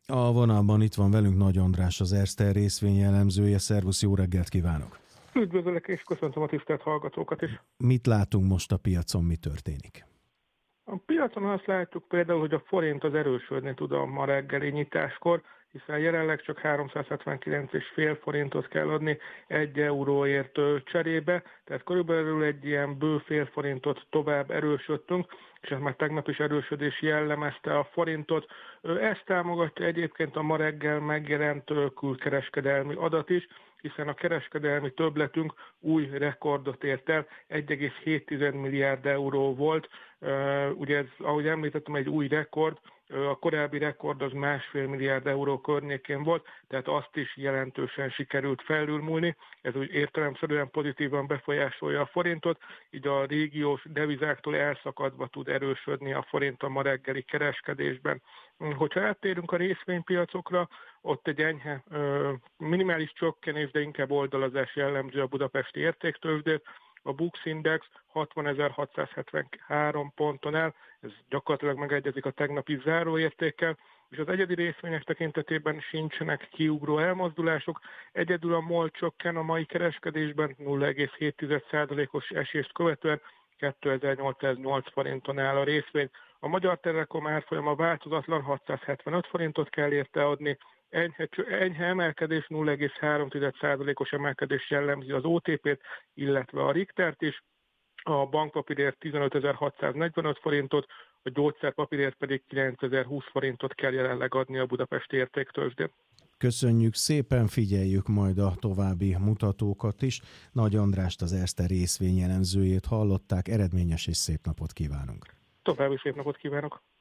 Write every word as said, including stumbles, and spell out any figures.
A vonalban itt van velünk Nagy András, az Erste részvényelemzője. Szervusz, jó reggelt kívánok! Üdvözöllek és köszöntöm a tisztelt hallgatókat is. Mit látunk most a piacon, mi történik? A piacon azt látjuk például, hogy a forint az erősödni tud a ma reggeli nyitáskor, hiszen jelenleg csak háromszázhetvenkilenc egész öt forintot kell adni egy euróért cserébe, tehát körülbelül egy ilyen bő fél forintot tovább erősödtünk, és ez már tegnap is erősödés jellemezte a forintot. Ezt támogatja egyébként a ma reggel megjelent külkereskedelmi adat is, hiszen a kereskedelmi többletünk új rekordot ért el, egy egész hét milliárd euró volt. Ugye ez, ahogy említettem, egy új rekord, a korábbi rekord az másfél milliárd euró környékén volt, tehát azt is jelentősen sikerült felülmúlni. Ez úgy értelemszerűen pozitívan befolyásolja a forintot, így a régiós devizáktól elszakadva tud erősödni a forint a ma reggeli kereskedésben. Hogyha áttérünk a részvénypiacokra, ott egy enyhe, minimális csökkenés, de inkább oldalazás jellemző a budapesti értéktőzsdét. A Bux Index hatvanezer-hatszázhetvenhárom ponton áll, ez gyakorlatilag megegyezik a tegnapi záróértékkel, és az egyedi részvények tekintetében sincsenek kiugró elmozdulások. Egyedül a MOL csökken a mai kereskedésben nulla egész hét százalékos esést követően, kétezer-nyolcszáznyolc forinton áll a részvény. A Magyar Telekom árfolyama változatlan, hatszázhetvenöt forintot kell érte adni, Enyhe, enyhe emelkedés, nulla egész három százalékos emelkedés jellemzi az o té pét, illetve a Richtert is. A bankpapírért tizenötezer-hatszáznegyvenöt forintot, a gyógyszerpapírért pedig kilencezer-húsz forintot kell jelenleg adni a budapesti értéktőzsdén. Köszönjük szépen, figyeljük majd a további mutatókat is. Nagy Andrást, az Erste részvényelemzőjét hallották, eredményes és szép napot kívánunk. További szép napot kívánok!